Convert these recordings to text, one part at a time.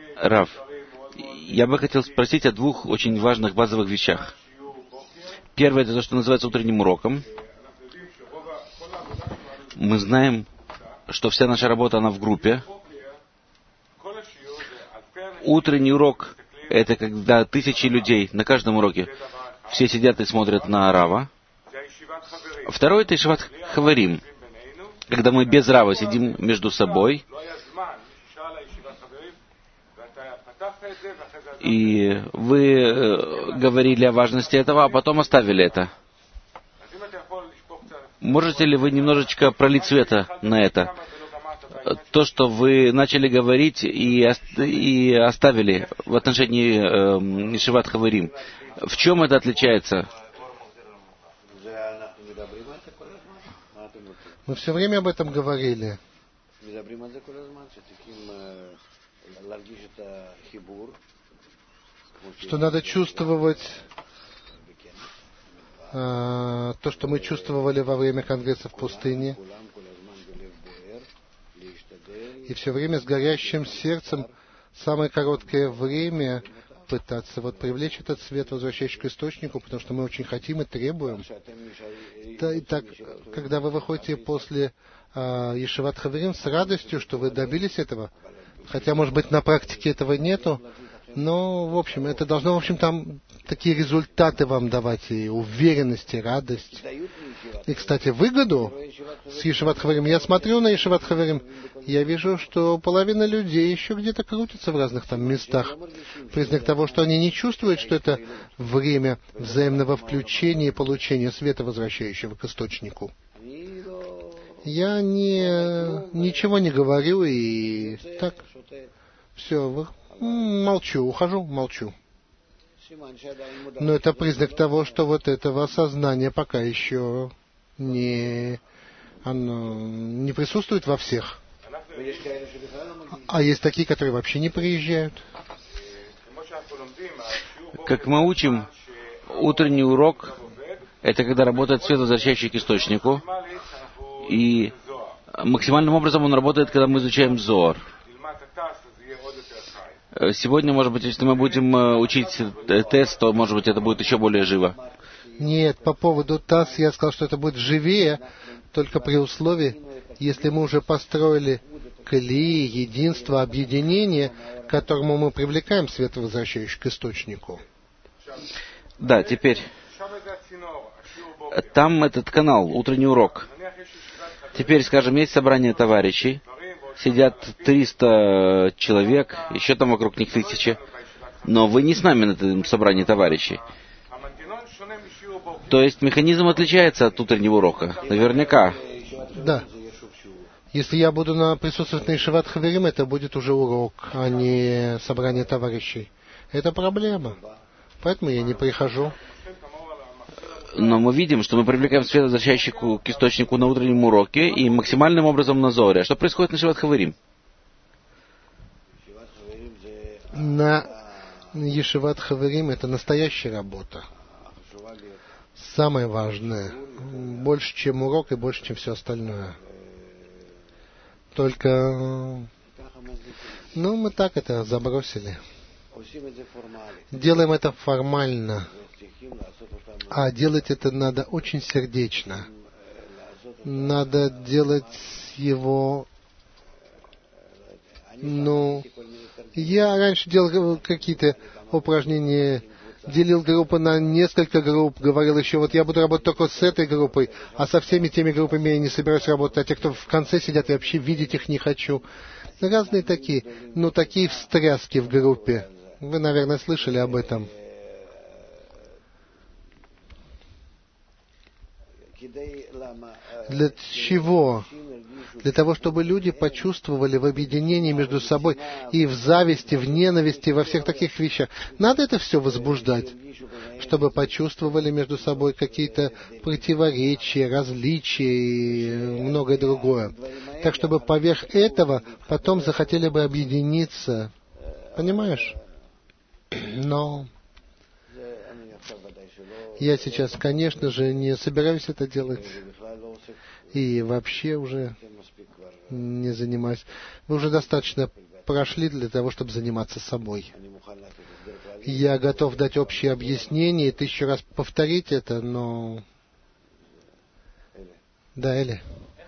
Рав, я бы хотел спросить о двух очень важных базовых вещах. Первое — это то, что называется утренним уроком. Мы знаем, что вся наша работа, она в группе. Утренний урок — это когда тысячи людей на каждом уроке все сидят и смотрят на Рава. Второе — это Ешиват Хаварим, когда мы без Рава сидим между собой. И вы говорили о важности этого, а потом оставили это. Можете ли вы немножечко пролить света на это? То, что вы начали говорить и оставили в отношении Ешиват Хаварим. В чем это отличается? Мы все время об этом говорили. Что надо чувствовать то, что мы чувствовали во время Конгресса в пустыне. И все время с горящим сердцем самое короткое время пытаться привлечь этот свет, возвращающий к источнику, потому что мы очень хотим и требуем. Так, когда вы выходите после Ешиват Хаварим с радостью, что вы добились этого, хотя, может быть, на практике этого нету, но, в общем, это должно, там такие результаты вам давать, и уверенность, и радость. И, кстати, выгоду с Ешиват Хаварим. Я смотрю на Ешиват Хаварим, я вижу, что половина людей еще где-то крутится в разных местах. Признак того, что они не чувствуют, что это время взаимного включения и получения света, возвращающего к источнику. Я ничего не говорю, и так, все, молчу, ухожу, молчу. Но это признак того, что этого осознания пока еще оно не присутствует во всех. А есть такие, которые вообще не приезжают. Как мы учим, утренний урок — это когда работает свет, возвращающий к источнику. И максимальным образом он работает, когда мы изучаем Зоар. Сегодня, может быть, если мы будем учить тест, то, может быть, это будет еще более живо. Нет, по поводу ТАСС я сказал, что это будет живее, только при условии, если мы уже построили кли, единство, объединение, к которому мы привлекаем свет, возвращающий к источнику. Да, теперь. Там этот канал, утренний урок. Теперь, скажем, есть собрание товарищей. Сидят 300 человек, еще там вокруг них 1000. Но вы не с нами на этом собрании товарищей. То есть механизм отличается от утреннего урока. Наверняка. Да. Если я буду присутствовать на Ешиват Хаварим, это будет уже урок, а не собрание товарищей. Это проблема. Поэтому я не прихожу. Но мы видим, что мы привлекаем свет, возвращающий к источнику на утреннем уроке и максимальным образом на Зоре. Что происходит на Ешиват Хаварим? На Ешиват Хаварим это настоящая работа. Самое важное. Больше, чем урок и больше, чем все остальное. Только, мы так это забросили. Делаем это формально. А делать это надо очень сердечно. Надо делать его... я раньше делал какие-то упражнения, делил группы на несколько групп, говорил еще, я буду работать только с этой группой, а со всеми теми группами я не собираюсь работать, а те, кто в конце сидят, я вообще видеть их не хочу. Разные такие, такие встряски в группе. Вы, наверное, слышали об этом. Для чего? Для того, чтобы люди почувствовали в объединении между собой и в зависти, в ненависти, во всех таких вещах. Надо это все возбуждать, чтобы почувствовали между собой какие-то противоречия, различия и многое другое. Так, чтобы поверх этого потом захотели бы объединиться. Понимаешь? Но... я сейчас, конечно же, не собираюсь это делать. И вообще уже не занимаюсь. Вы уже достаточно прошли для того, чтобы заниматься собой. Я готов дать общее объяснение и 1000 раз повторить это, но... Да, Эли.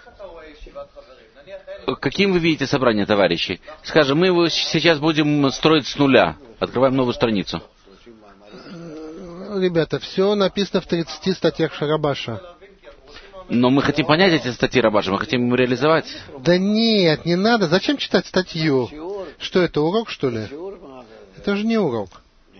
Каким вы видите собрание товарищей? Скажем, мы его сейчас будем строить с нуля. Открываем новую страницу. Ребята, все написано в 30 статьях Шарабаша. Но мы хотим понять эти статьи Рабаша, мы хотим им реализовать. Да нет, не надо. Зачем читать статью? Что это, урок, что ли? Это же не урок.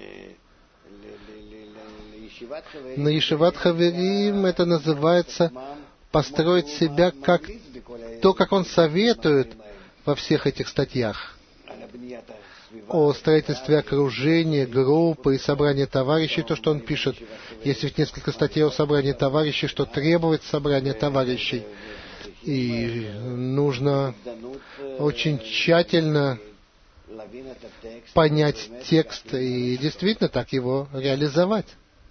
На Ешиват Хаверим это называется построить себя как то, как он советует во всех этих статьях о строительстве окружения, группы и собрания товарищей, то, что он пишет. Есть ведь несколько статей о собрании товарищей, что требует собрания товарищей. И нужно очень тщательно понять текст и действительно так его реализовать.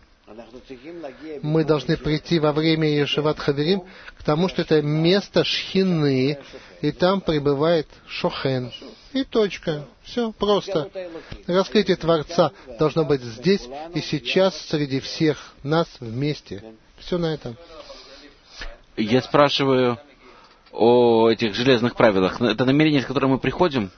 Мы должны прийти во время Ешиват Хаверим к тому, что это место Шхины, и там пребывает Шохен. И точка. Все просто. Раскрытие Творца должно быть здесь и сейчас среди всех нас вместе. Все на этом. Я спрашиваю о этих железных правилах. Это намерение, с которым мы приходим?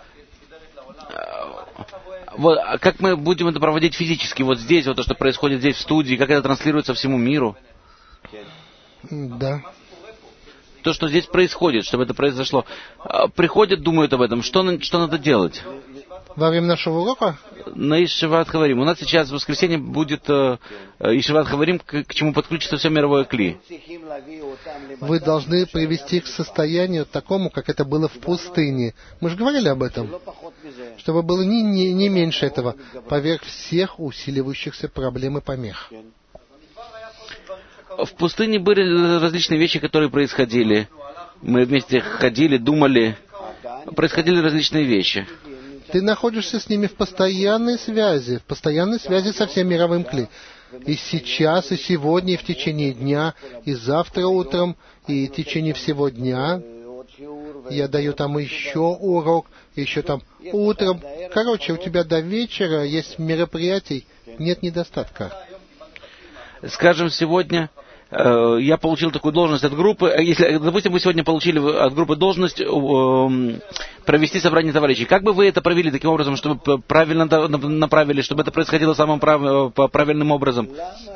Вот, а как мы будем это проводить физически, вот здесь, вот то, что происходит здесь в студии, как это транслируется всему миру? Да. То, что здесь происходит, чтобы это произошло. Приходят, думают об этом. Что надо делать? Во время нашего урока? На Ешиват Хаварим. У нас сейчас в воскресенье будет Ешиват Хаварим, к чему подключится все мировое кли. Вы должны привести к состоянию такому, как это было в пустыне. Мы же говорили об этом. Чтобы было не меньше этого, поверх всех усиливающихся проблем и помех. В пустыне были различные вещи, которые происходили. Мы вместе ходили, думали. Происходили различные вещи. Ты находишься с ними в постоянной связи со всем мировым кли. И сейчас, и сегодня, и в течение дня, и завтра утром, и в течение всего дня. Я даю там еще урок, еще там утром. Короче, у тебя до вечера есть мероприятий, нет недостатка. Скажем, сегодня я получил такую должность от группы. Если, допустим, вы сегодня получили от группы должность провести собрание товарищей. Как бы вы это провели таким образом, чтобы правильно направили, чтобы это происходило самым правильным образом?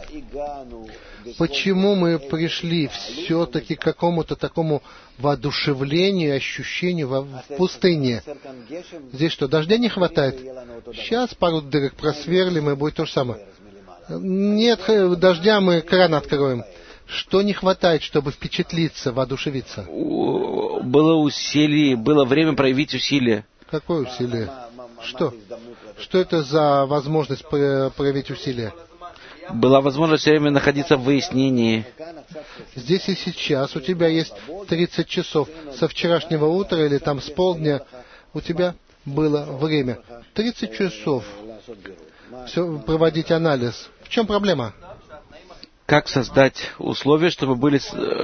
Почему мы пришли все-таки к какому-то такому воодушевлению, ощущению в пустыне? Здесь что, дождя не хватает? Сейчас пару дырок просверлим, и будет то же самое. Нет дождя, мы кран откроем. Что не хватает, чтобы впечатлиться, воодушевиться? Было усилие, было время проявить усилие. Какое усилие? Что? Что это за возможность проявить усилие? Была возможность все время находиться в выяснении. Здесь и сейчас у тебя есть 30 часов. Со вчерашнего утра или там с полдня у тебя было время. 30 часов. Все, проводить анализ. В чем проблема? Как создать условия, чтобы были...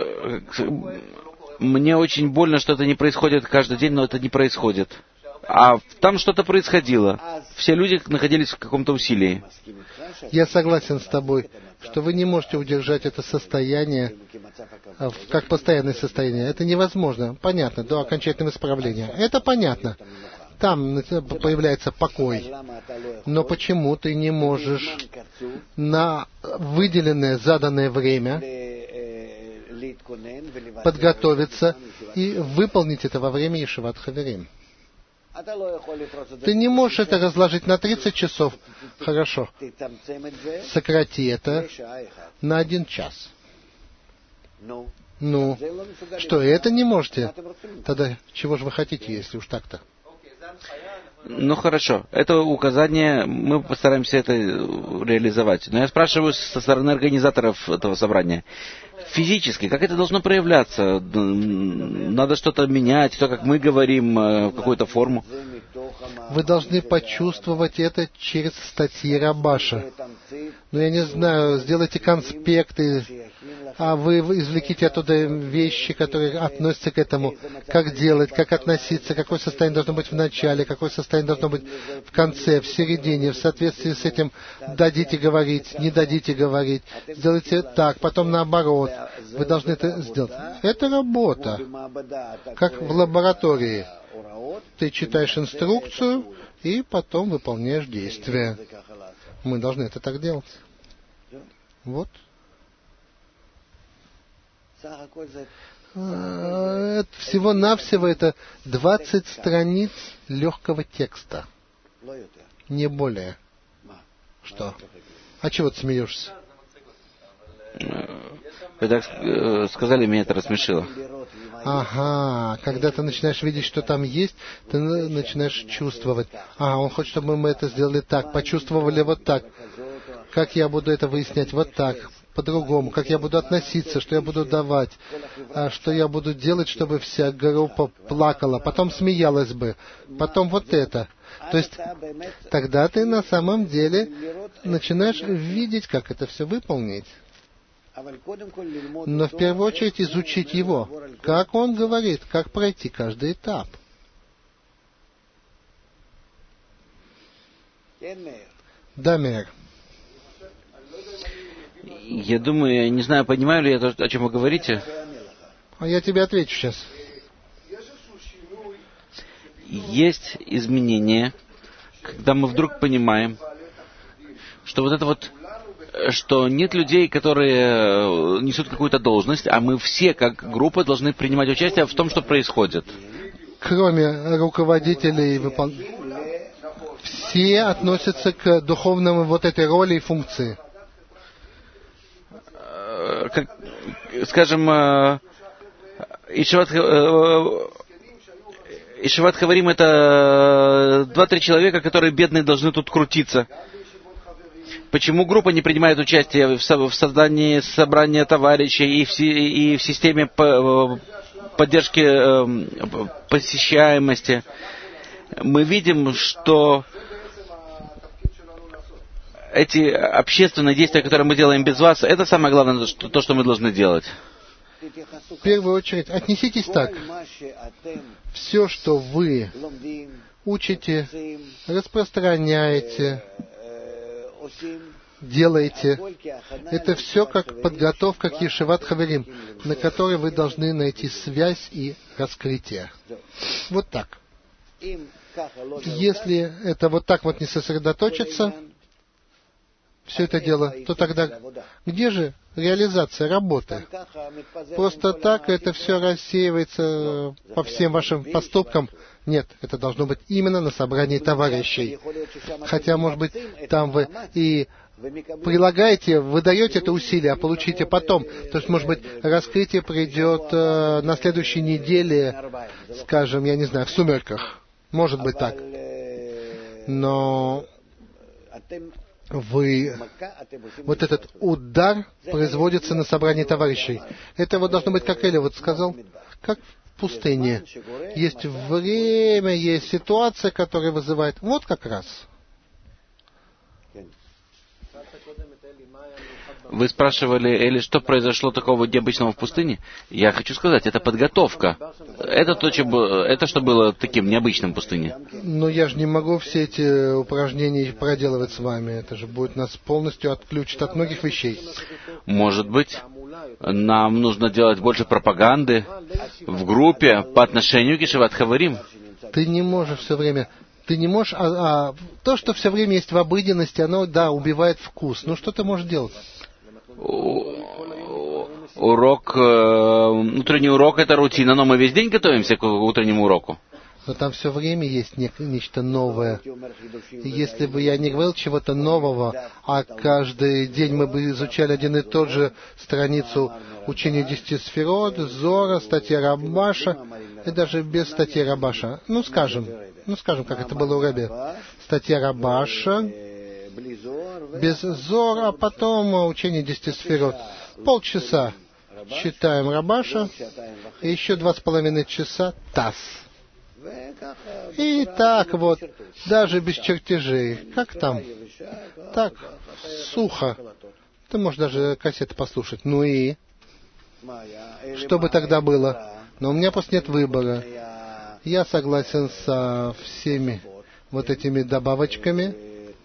Мне очень больно, что это не происходит каждый день, но это не происходит. А там что-то происходило. Все люди находились в каком-то усилии. Я согласен с тобой, что вы не можете удержать это состояние как постоянное состояние. Это невозможно. Понятно, до окончательного исправления. Это понятно. Там появляется покой. Но почему ты не можешь на выделенное, заданное время подготовиться и выполнить это во время Ешиват Хаверим? Ты не можешь это разложить на 30 часов. Хорошо. Сократи это на 1 час. Ну, что, это не можете? Тогда чего же вы хотите, если уж так-то? Ну хорошо, это указание, мы постараемся это реализовать. Но я спрашиваю со стороны организаторов этого собрания. Физически, как это должно проявляться? Надо что-то менять, то, как мы говорим, какую-то форму. Вы должны почувствовать это через статьи Рабаша. Ну, я не знаю, сделайте конспекты, а вы извлеките оттуда вещи, которые относятся к этому. Как делать, как относиться, какое состояние должно быть в начале, какое состояние должно быть в конце, в середине. В соответствии с этим дадите говорить, не дадите говорить. Сделайте так, потом наоборот. Вы должны это сделать. Это работа. Как в лаборатории. Ты читаешь инструкцию и потом выполняешь действия. Мы должны это так делать. Вот. Всего-навсего это 20 страниц легкого текста. Не более. Что? А чего ты смеешься? Вы так сказали, меня это рассмешило. Ага, когда ты начинаешь видеть, что там есть, ты начинаешь чувствовать. Он хочет, чтобы мы это сделали так, почувствовали вот так. Как я буду это выяснять? Вот так, по-другому. Как я буду относиться, что я буду давать, что я буду делать, чтобы вся группа плакала, потом смеялась бы, потом вот это. То есть тогда ты на самом деле начинаешь видеть, как это все выполнить. Но в первую очередь изучить его, как он говорит, как пройти каждый этап. Да, Мэр. Я думаю, я не знаю, понимаю ли я то, о чем вы говорите. Я тебе отвечу сейчас. Есть изменения, когда мы вдруг понимаем, что вот это вот, что нет людей, которые несут какую-то должность, а мы все, как группа, должны принимать участие в том, что происходит. Кроме руководителей, все относятся к духовному вот этой роли и функции. Как, скажем, Ишиват Хаварим — это 2-3 человека, которые бедные должны тут крутиться. Почему группа не принимает участие в создании собрания товарищей и в системе поддержки посещаемости? Мы видим, что эти общественные действия, которые мы делаем без вас, это самое главное, то, что мы должны делать. В первую очередь, отнеситесь так. Все, что вы учите, распространяете, делаете, это все как подготовка к Ешиват Хаверим, на которой вы должны найти связь и раскрытие. Вот так. Если это вот так вот не сосредоточится, все это дело, то тогда где же реализация работы? Просто так это все рассеивается по всем вашим поступкам. Нет, это должно быть именно на собрании товарищей. Хотя, может быть, там вы и прилагаете, вы даете это усилие, а получите потом. То есть, может быть, раскрытие придет на следующей неделе, скажем, я не знаю, в сумерках. Может быть так. Но вот этот удар производится на собрании товарищей. Это вот должно быть, как Эли вот сказал, как в пустыне. Есть время, есть ситуация, которая вызывает. Вот как раз. Вы спрашивали, Эли, что произошло такого необычного в пустыне? Я хочу сказать, это подготовка. Это что было таким необычным в пустыне. Но я же не могу все эти упражнения проделывать с вами. Это же будет нас полностью отключить от многих вещей. Может быть, нам нужно делать больше пропаганды в группе по отношению к Ешиват Хаварим. Ты не можешь все время... Ты не можешь... то, что все время есть в обыденности, оно, да, убивает вкус. Ну, что ты можешь делать? Утренний урок — это рутина, но мы весь день готовимся к утреннему уроку. Но там все время есть нечто новое. Если бы я не говорил чего-то нового, а каждый день мы бы изучали один и тот же страницу учения 10 сферот, Зора, статья Рабаша, и даже без статьи Рабаша. Ну, скажем, как это было у Ребе. Статья Рабаша, без Зора, а потом учение 10 сферот. Полчаса читаем Рабаша, и еще 2,5 часа ТАСС. И так вот, даже без чертежей. Как там? Так, сухо. Ты можешь даже кассеты послушать. Ну и? Что бы тогда было? Но у меня просто нет выбора. Я согласен со всеми вот этими добавочками,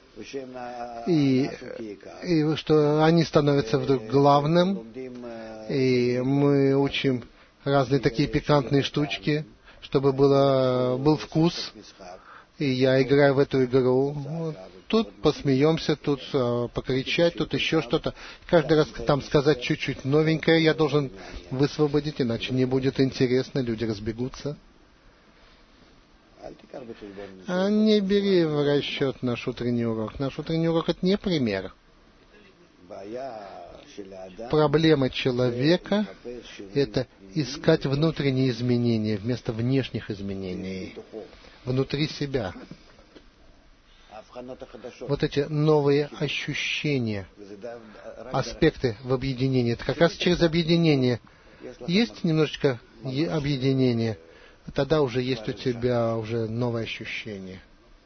и что они становятся вдруг главным, и мы учим разные такие пикантные штучки, чтобы был вкус, и я играю в эту игру. Тут посмеемся, тут покричать, тут еще что-то. Каждый раз там сказать чуть-чуть новенькое я должен высвободить, иначе не будет интересно, люди разбегутся. А не бери в расчет наш утренний урок. Наш утренний урок — это не пример. Проблема человека — это искать внутренние изменения вместо внешних изменений. Внутри себя. Вот эти новые ощущения, аспекты в объединении. Это как раз через объединение. Есть немножечко объединения, тогда уже есть у тебя уже новое ощущение.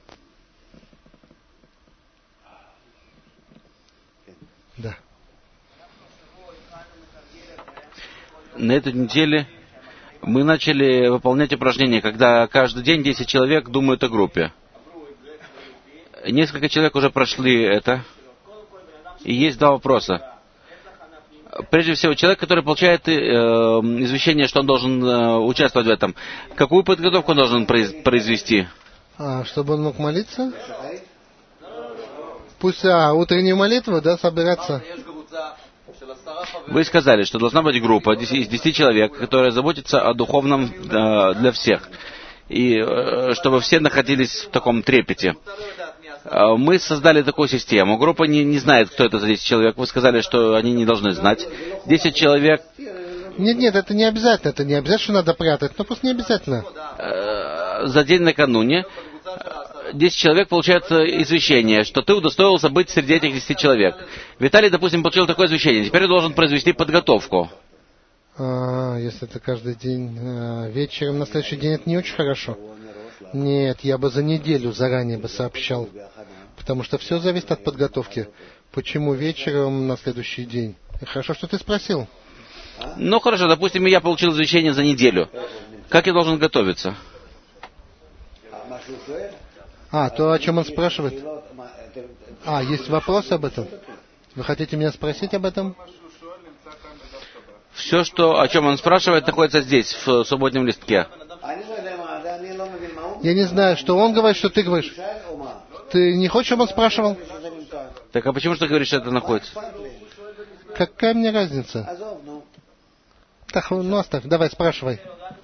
Да. На этой неделе мы начали выполнять упражнения, когда каждый день 10 человек думают о группе. Несколько человек уже прошли это. И есть два вопроса. Прежде всего, человек, который получает извещение, что он должен участвовать в этом, какую подготовку он должен произвести? Чтобы он мог молиться? Пусть утреннюю молитву, да, собираться? Вы сказали, что должна быть группа из 10 человек, которая заботится о духовном для всех. И чтобы все находились в таком трепете. Мы создали такую систему. Группа не знает, кто это за 10 человек. Вы сказали, что они не должны знать. 10 человек... Нет, это не обязательно. Это не обязательно, что надо прятать. Но просто не обязательно. За день накануне 10 человек получают извещение, что ты удостоился быть среди этих 10 человек. Виталий, допустим, получил такое извещение. Теперь он должен произвести подготовку. Если это каждый день вечером, на следующий день, это не очень хорошо. Нет, я бы за неделю заранее бы сообщал. Потому что все зависит от подготовки. Почему вечером на следующий день? Хорошо, что ты спросил. Ну хорошо, допустим, я получил извещение за неделю. Как я должен готовиться? То, о чем он спрашивает? Есть вопрос об этом? Вы хотите меня спросить об этом? Все, о чем он спрашивает, находится здесь, в субботнем листке. Я не знаю, что он говорит, что ты говоришь. Ты не хочешь, чтобы он спрашивал? Так, а почему же ты говоришь, что это находится? Какая мне разница? Так, оставь, давай, спрашивай.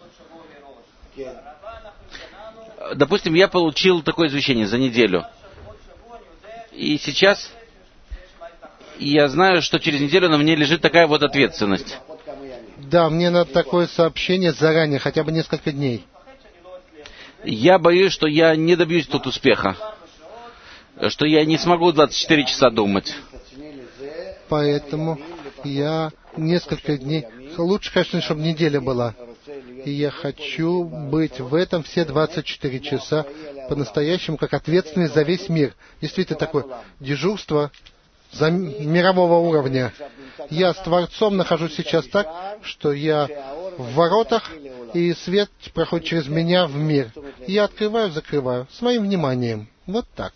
Допустим, я получил такое извещение за неделю. И сейчас я знаю, что через неделю на мне лежит такая вот ответственность. Да, мне надо такое сообщение заранее, хотя бы несколько дней. Я боюсь, что я не добьюсь тут успеха. Что я не смогу 24 часа думать. Поэтому я несколько дней... Лучше, конечно, чтобы неделя была. И я хочу быть в этом все 24 часа по-настоящему, как ответственный за весь мир. Действительно, такое дежурство за мирового уровня. Я с Творцом нахожусь сейчас так, что я в воротах, и свет проходит через меня в мир. Я открываю, закрываю своим вниманием. Вот так.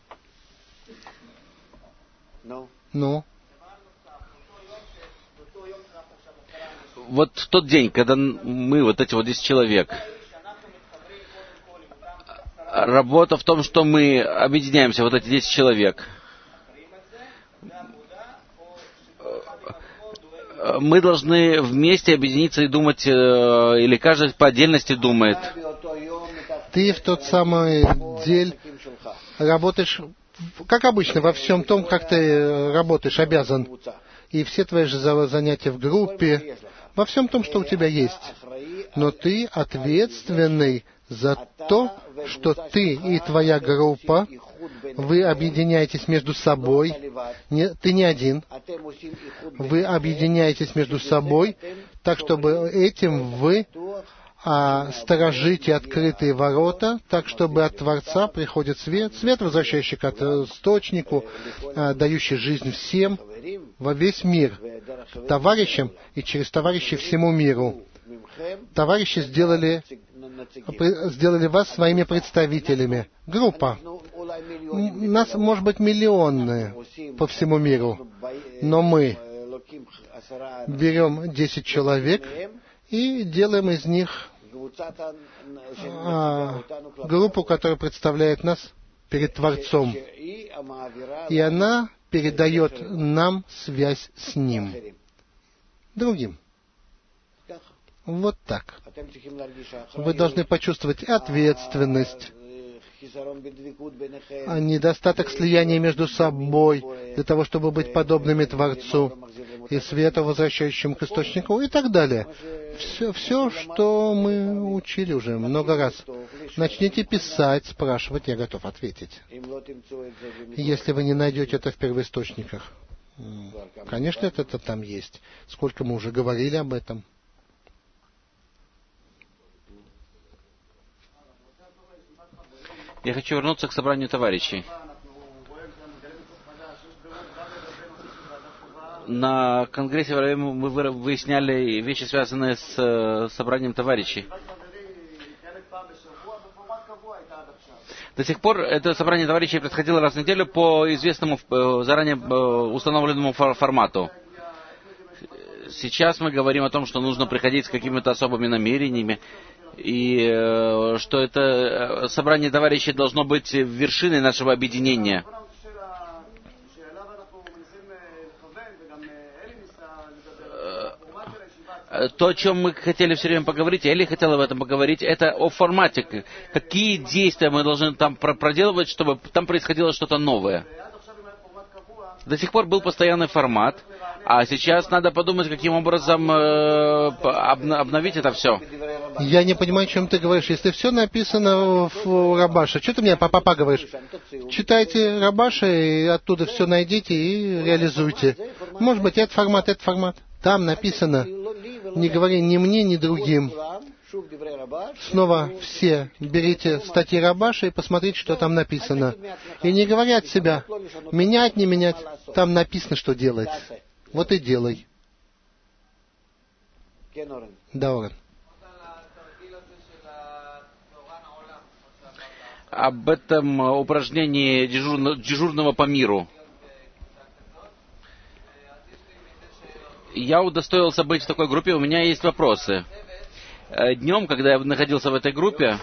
Ну? Вот в тот день, когда мы, вот эти вот 10 человек, работа в том, что мы объединяемся, вот эти 10 человек, мы должны вместе объединиться и думать, или каждый по отдельности думает. Ты в тот самый день работаешь, как обычно, во всем том, как ты работаешь, обязан. И все твои же занятия в группе, во всем том, что у тебя есть. Но ты ответственный за то, что ты и твоя группа, вы объединяетесь между собой. Ты не один. Вы объединяетесь между собой, так, чтобы этим вы сторожите открытые ворота, так, чтобы от Творца приходит свет, свет, возвращающий к источнику, дающий жизнь всем, во весь мир. товарищам и через товарищей всему миру. Товарищи сделали вас своими представителями. Группа. Нас, может быть, миллионные по всему миру. Но мы берем 10 человек и делаем из них группу, которая представляет нас перед Творцом. И она передает нам связь с Ним. Другим. Вот так. Вы должны почувствовать ответственность, недостаток слияния между собой, для того, чтобы быть подобными Творцу, и свету, возвращающему к источнику, и так далее. Все, что мы учили уже много раз. Начните писать, спрашивать, я готов ответить. Если вы не найдете это в первоисточниках. Конечно, это там есть. Сколько мы уже говорили об этом. Я хочу вернуться к собранию товарищей. На Конгрессе мы выясняли вещи, связанные с собранием товарищей. До сих пор это собрание товарищей происходило раз в неделю по известному, заранее установленному формату. Сейчас мы говорим о том, что нужно приходить с какими-то особыми намерениями, и что это собрание товарищей должно быть вершиной нашего объединения. То, о чем мы хотели все время поговорить, Эли хотела об этом поговорить, это о формате. Какие действия мы должны там проделывать, чтобы там происходило что-то новое. До сих пор был постоянный формат, а сейчас надо подумать, каким образом обновить это все. Я не понимаю, о чем ты говоришь. Если все написано в Рабаше, что ты мне папа говоришь? Читайте Рабаша и оттуда все найдите и реализуйте. Может быть, этот формат. Там написано. Не говори ни мне, ни другим. Снова все берите статьи Рабаша и посмотрите, что там написано. И не говори от себя, менять, не менять. Там написано, что делать. Вот и делай. Да, Орен. Об этом упражнении дежурного по миру. Я удостоился быть в такой группе, у меня есть вопросы. Днем, когда я находился в этой группе,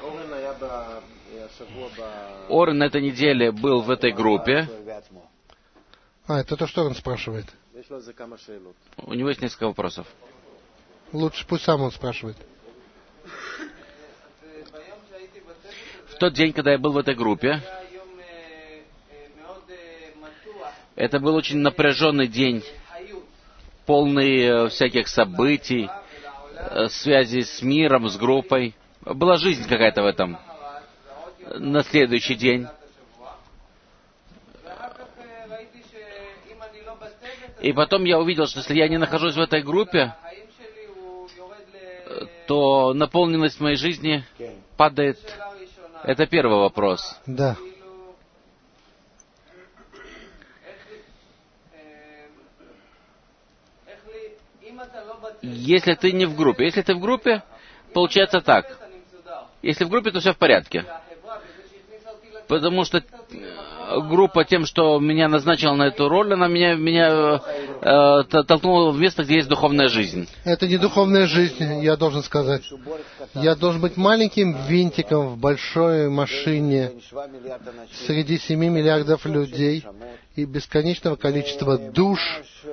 Орен на этой неделе был в этой группе. Это то, что он спрашивает. У него есть несколько вопросов. Лучше пусть сам он спрашивает. В тот день, когда я был в этой группе, это был очень напряженный день, полный всяких событий, связи с миром, с группой. Была жизнь какая-то в этом. На следующий день. И потом я увидел, что если я не нахожусь в этой группе, то наполненность моей жизни падает. Это первый вопрос. Да. Если ты не в группе. Если ты в группе, получается так. Если в группе, то все в порядке. Потому что группа тем, что меня назначила на эту роль, она меня толкнула в место, где есть духовная жизнь. Это не духовная жизнь, я должен сказать. Я должен быть маленьким винтиком в большой машине среди 7 миллиардов людей и бесконечного количества душ.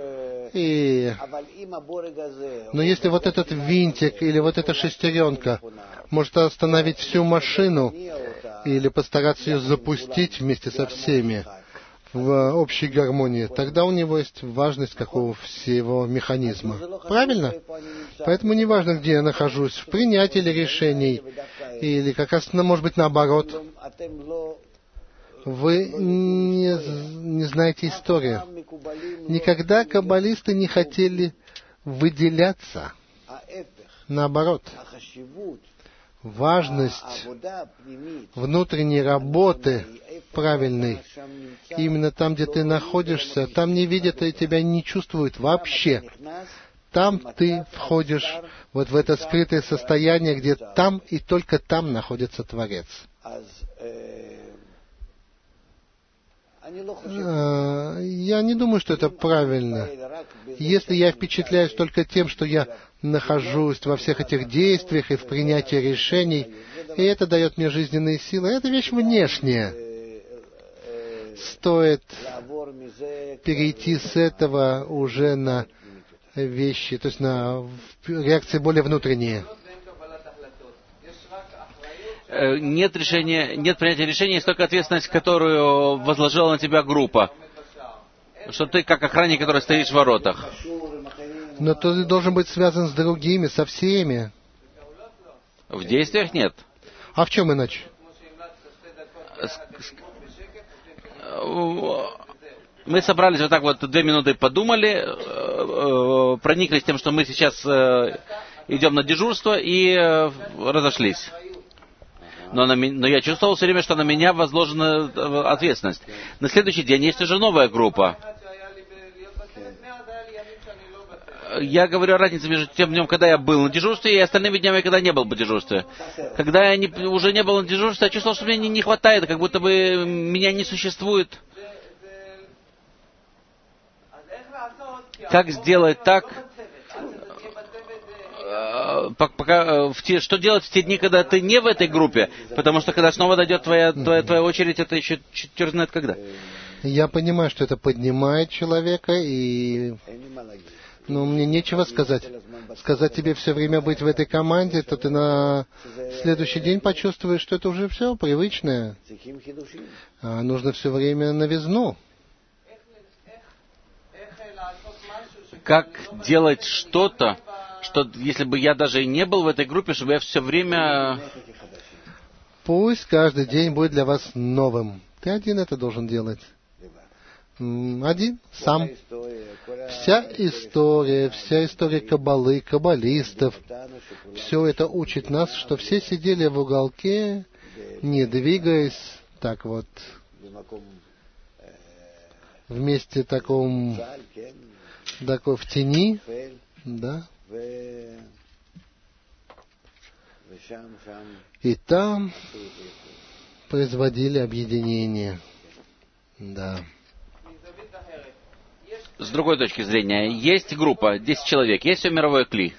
Но если вот этот винтик или вот эта шестеренка может остановить всю машину или постараться ее запустить вместе со всеми в общей гармонии, тогда у него есть важность какого всего механизма. Правильно? Поэтому не важно, где я нахожусь, в принятии решений, или как раз, может быть, наоборот. Вы не знаете историю. Никогда каббалисты не хотели выделяться. Наоборот. Важность внутренней работы правильный. Именно там, где ты находишься, там не видят и тебя не чувствуют вообще. Там ты входишь вот в это скрытое состояние, где там и только там находится Творец. Я не думаю, что это правильно. Если я впечатляюсь только тем, что я нахожусь во всех этих действиях и в принятии решений, и это дает мне жизненные силы, это вещь внешняя. Стоит перейти с этого уже на вещи, то есть на реакции более внутренние. Нет принятия решения, есть только ответственность, которую возложила на тебя группа. Что ты как охранник, который стоишь в воротах. Но ты должен быть связан с другими, со всеми. В действиях нет. А в чем иначе? Мы собрались вот так вот 2 минуты, подумали, прониклись тем, что мы сейчас идем на дежурство и разошлись. Но я чувствовал все время, что на меня возложена ответственность. На следующий день есть уже новая группа. Я говорю о разнице между тем днем, когда я был на дежурстве, и остальными днями, когда не был на дежурстве. Когда я уже не был на дежурстве, я чувствовал, что мне не хватает, как будто бы меня не существует. Как сделать так, что делать в те дни, когда ты не в этой группе? Потому что когда снова дойдет твоя очередь, это еще черт знает когда. Я понимаю, что это поднимает человека, но мне нечего сказать. Сказать тебе все время быть в этой команде, то ты на следующий день почувствуешь, что это уже все привычное. А нужно все время новизну. Как делать что-то, что если бы я даже и не был в этой группе, чтобы я все время... Пусть каждый день будет для вас новым. Ты один это должен делать. Один, сам. Вся история Каббалы, каббалистов, все это учит нас, что все сидели в уголке, не двигаясь, так вот, вместе такой в тени, да. И там производили объединение, да. С другой точки зрения, есть группа, 10 человек, есть все мировое кли.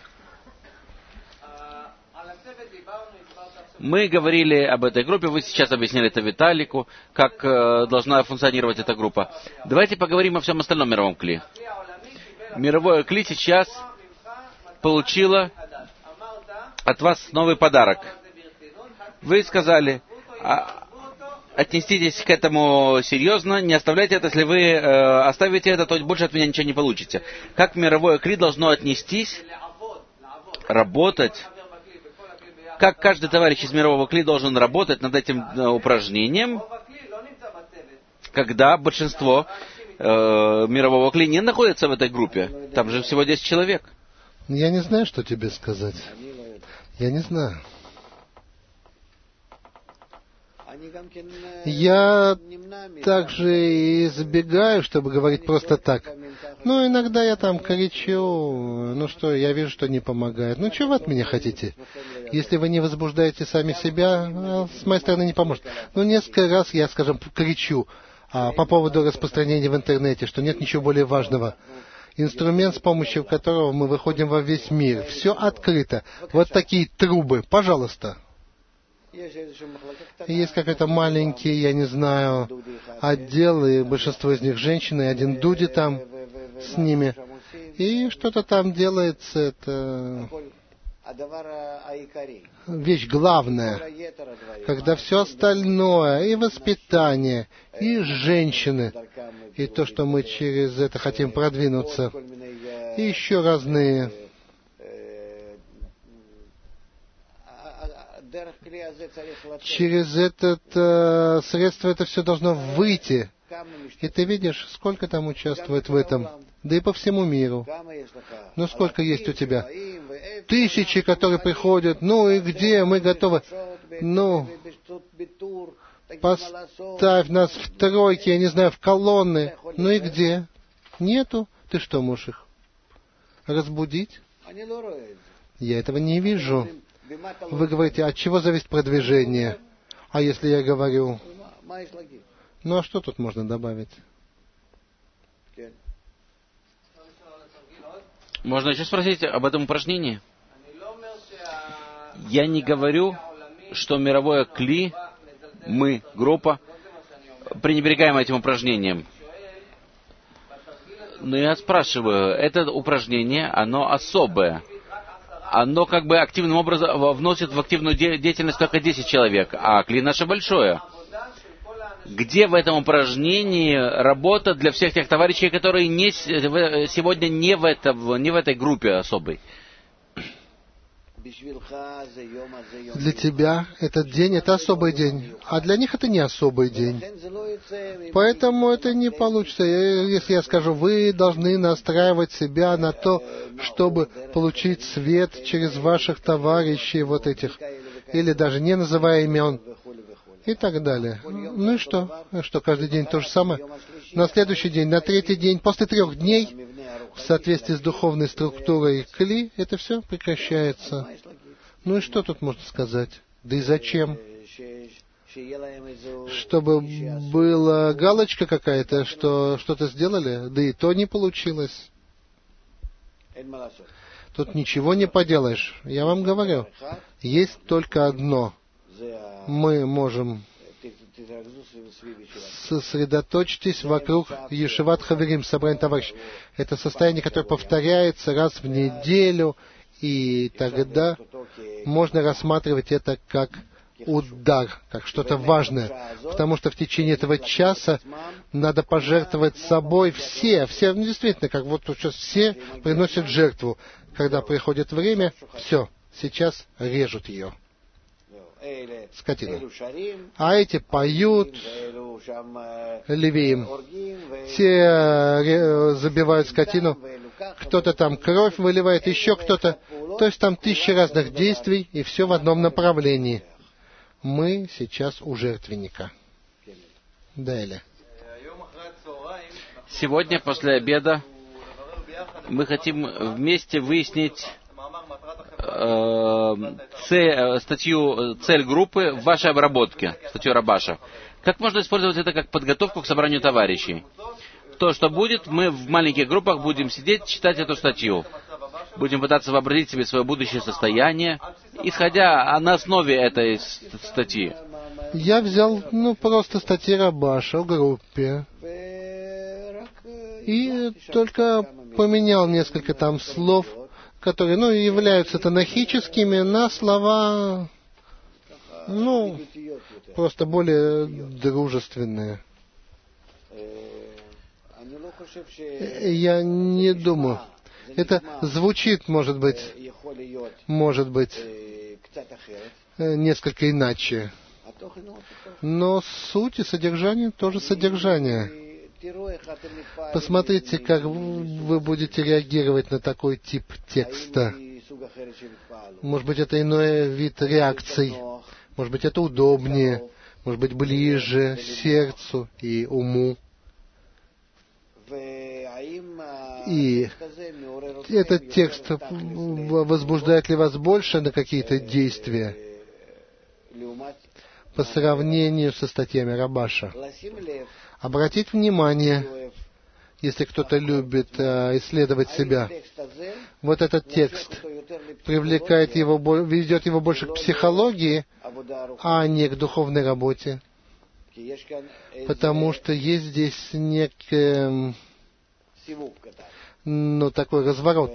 Мы говорили об этой группе, вы сейчас объяснили это Виталику, как должна функционировать эта группа. Давайте поговорим о всем остальном мировом кли. Мировое кли сейчас получило от вас новый подарок. Вы сказали, отнеситесь к этому серьезно, не оставляйте это, если вы оставите это, то больше от меня ничего не получите. Как мировое кли должно отнестись, работать, как каждый товарищ из мирового кли должен работать над этим упражнением, когда большинство мирового кли не находится в этой группе. Там же всего 10 человек. Я не знаю, что тебе сказать. Я не знаю. Я также избегаю, чтобы говорить просто так. Ну, иногда я там кричу, я вижу, что не помогает. Ну, чего вы от меня хотите? Если вы не возбуждаете сами себя, с моей стороны не поможет. Несколько раз я, скажем, кричу по поводу распространения в интернете, что нет ничего более важного. Инструмент, с помощью которого мы выходим во весь мир. Все открыто. Вот такие трубы. Пожалуйста. Есть какой-то маленький, я не знаю, отдел, и большинство из них женщины, и один Дуди там с ними. И что-то там делается, это вещь главная, когда все остальное, и воспитание, и женщины, и то, что мы через это хотим продвинуться, и еще разные... Через это средство это все должно выйти. И ты видишь, сколько там участвует в этом. Да и по всему миру. Сколько есть у тебя? Тысячи, которые приходят. И где мы готовы? Поставь нас в тройки, я не знаю, в колонны. Ну и где? Нету. Ты что, можешь их разбудить? Я этого не вижу. Вы говорите, от чего зависит продвижение? А если я говорю... Ну а что тут можно добавить? Можно еще спросить об этом упражнении? Я не говорю, что мировое кли, мы, группа, пренебрегаем этим упражнением. Но я спрашиваю, это упражнение, оно особое. Оно как бы активным образом вносит в активную деятельность только 10 человек, а кли наше большое. Где в этом упражнении работа для всех тех товарищей, которые сегодня не в этой группе особой? Для тебя этот день — это особый день, а для них это не особый день. Поэтому это не получится. Если я скажу, вы должны настраивать себя на то, чтобы получить свет через ваших товарищей вот этих, или даже не называя имен, и так далее. Ну и что? Что, каждый день то же самое? На следующий день, на третий день, после 3 дней, в соответствии с духовной структурой кли, это все прекращается. Ну и что тут можно сказать? Да и зачем? Чтобы была галочка какая-то, что что-то сделали, да и то не получилось. Тут ничего не поделаешь. Я вам говорю, есть только одно. Мы можем... Сосредоточьтесь вокруг Ешиват Хаверим, собрания товарищей. Это состояние, которое повторяется раз в неделю, и тогда можно рассматривать это как удар, как что-то важное. Потому что в течение этого часа надо пожертвовать собой все, действительно, как вот сейчас все приносят жертву. Когда приходит время, все, сейчас режут ее. Скотину. А эти поют, левиим. Те забивают скотину. Кто-то там кровь выливает, еще кто-то. То есть там 1000 разных действий, и все в одном направлении. Мы сейчас у жертвенника. Далее. Сегодня, после обеда, мы хотим вместе выяснить цель группы в вашей обработке, статью Рабаша. Как можно использовать это как подготовку к собранию товарищей? То, что будет, мы в маленьких группах будем сидеть, читать эту статью. Будем пытаться вообразить себе свое будущее состояние, исходя на основе этой статьи. Я взял, просто статьи Рабаша в группе. И только поменял несколько там слов, которые, являются танахическими, на слова, просто более дружественные. Я не думаю. Это звучит, может быть, несколько иначе. Но суть и содержание тоже содержание. Посмотрите, как вы будете реагировать на такой тип текста. Может быть, это иной вид реакций. Может быть, это удобнее. Может быть, ближе сердцу и уму. И этот текст возбуждает ли вас больше на какие-то действия по сравнению со статьями Рабаша? Обратить внимание, если кто-то любит исследовать себя, вот этот текст привлекает его, ведет его больше к психологии, а не к духовной работе. Потому что есть здесь некий, такой разворот.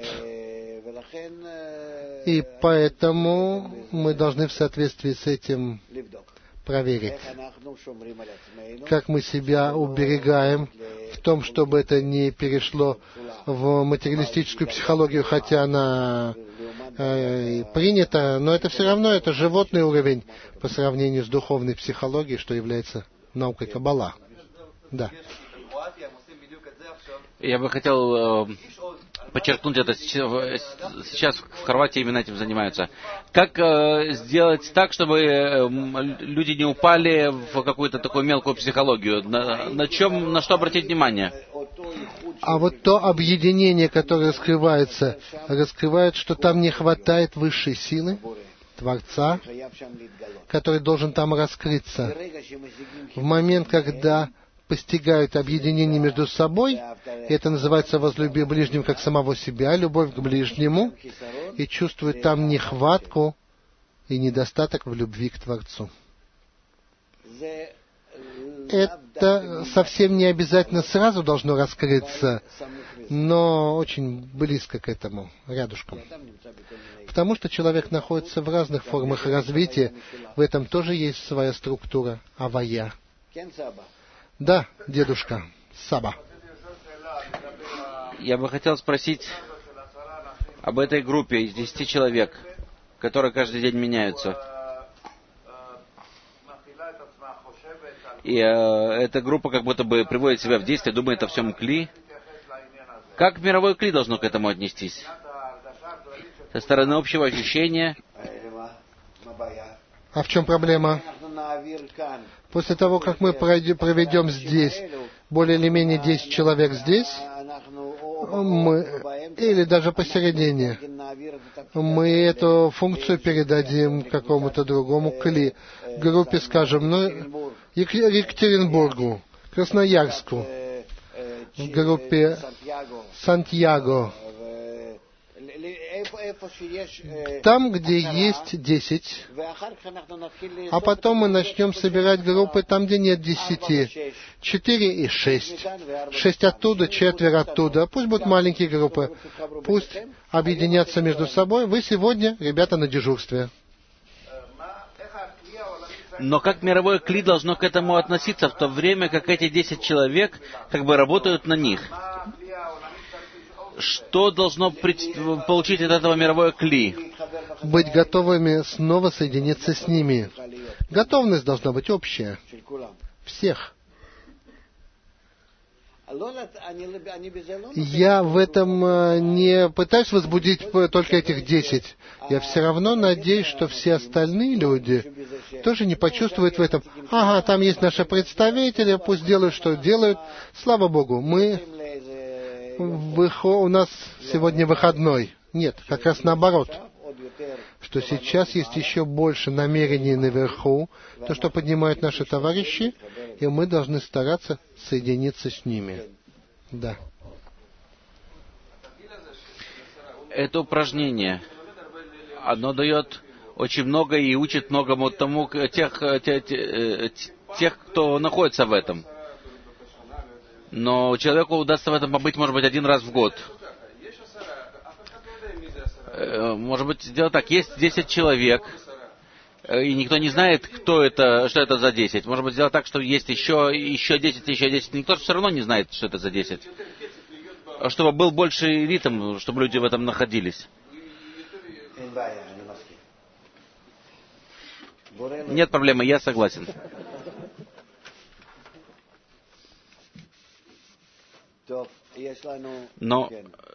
И поэтому мы должны в соответствии с этим проверить, как мы себя уберегаем в том, чтобы это не перешло в материалистическую психологию, хотя она принята, но это все равно это животный уровень по сравнению с духовной психологией, что является наукой Каббала. Да. Я бы хотел подчеркнуть это. Сейчас в Хорватии именно этим занимаются. Как сделать так, чтобы люди не упали в какую-то такую мелкую психологию? На что обратить внимание? А вот то объединение, которое раскрывает, что там не хватает высшей силы, Творца, который должен там раскрыться. В момент, когда постигают объединение между собой, это называется «возлюби ближнего как самого себя», любовь к ближнему, и чувствуют там нехватку и недостаток в любви к Творцу. Это совсем не обязательно сразу должно раскрыться, но очень близко к этому, рядышком. Потому что человек находится в разных формах развития, в этом тоже есть своя структура, авая. Да, дедушка, Саба. Я бы хотел спросить об этой группе из 10 человек, которые каждый день меняются. И эта группа как будто бы приводит себя в действие, думает о всем кли. Как мировое кли должно к этому отнестись? Со стороны общего ощущения. А в чем проблема? После того, как мы проведем здесь более или менее 10 человек здесь, или даже посередине, мы эту функцию передадим какому-то другому кли, группе, скажем, Екатеринбургу, Красноярску, в группе Сантьяго. Там, где есть 10, а потом мы начнем собирать группы там, где нет 10. 4 и 6. 6 оттуда, 4 оттуда. Пусть будут маленькие группы. Пусть объединятся между собой. Вы сегодня, ребята, на дежурстве. Но как мировое кли должно к этому относиться, в то время как эти 10 человек как бы работают на них? Что должно получить от этого мировое кли? Быть готовыми снова соединиться с ними. Готовность должна быть общая. Всех. Я в этом не пытаюсь возбудить только этих 10. Я все равно надеюсь, что все остальные люди тоже не почувствуют в этом. Ага, там есть наши представители, пусть делают, что делают. Слава Богу, у нас сегодня выходной. Нет, как раз наоборот. Что сейчас есть еще больше намерений наверху, то, что поднимают наши товарищи, и мы должны стараться соединиться с ними. Да. Это упражнение, оно дает очень много и учит многому тому тех, кто находится в этом. Но человеку удастся в этом побыть, может быть, один раз в год. Может быть, сделать так. Есть 10 человек, и никто не знает, что это за 10. Может быть, сделать так, что есть еще 10. Никто все равно не знает, что это за 10. Чтобы был больший ритм, чтобы люди в этом находились. Нет проблемы, я согласен. Но